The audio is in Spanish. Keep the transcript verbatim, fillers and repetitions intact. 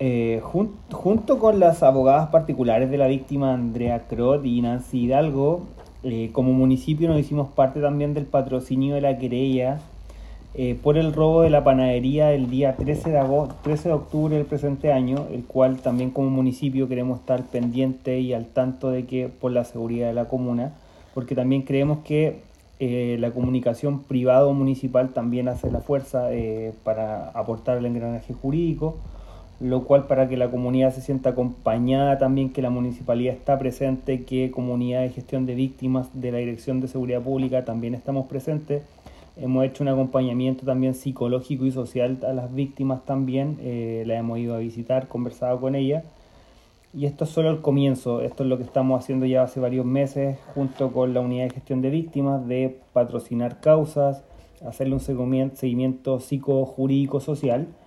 Eh, jun- junto con las abogadas particulares de la víctima Andrea Crot y Nancy Hidalgo, eh, como municipio nos hicimos parte también del patrocinio de la querella eh, por el robo de la panadería el día trece de agosto, trece de octubre del presente año, el cual también como municipio queremos estar pendiente y al tanto de que por la seguridad de la comuna, porque también creemos que eh, la comunicación privado municipal también hace la fuerza eh, para aportar el engranaje jurídico, lo cual para que la comunidad se sienta acompañada también, que la municipalidad está presente, que comunidad de gestión de víctimas de la Dirección de Seguridad Pública también estamos presentes. Hemos hecho un acompañamiento también psicológico y social a las víctimas también, eh, las hemos ido a visitar, conversado con ellas. Y esto es solo el comienzo, esto es lo que estamos haciendo ya hace varios meses junto con la unidad de gestión de víctimas, de patrocinar causas, hacerle un seguimiento psicojurídico social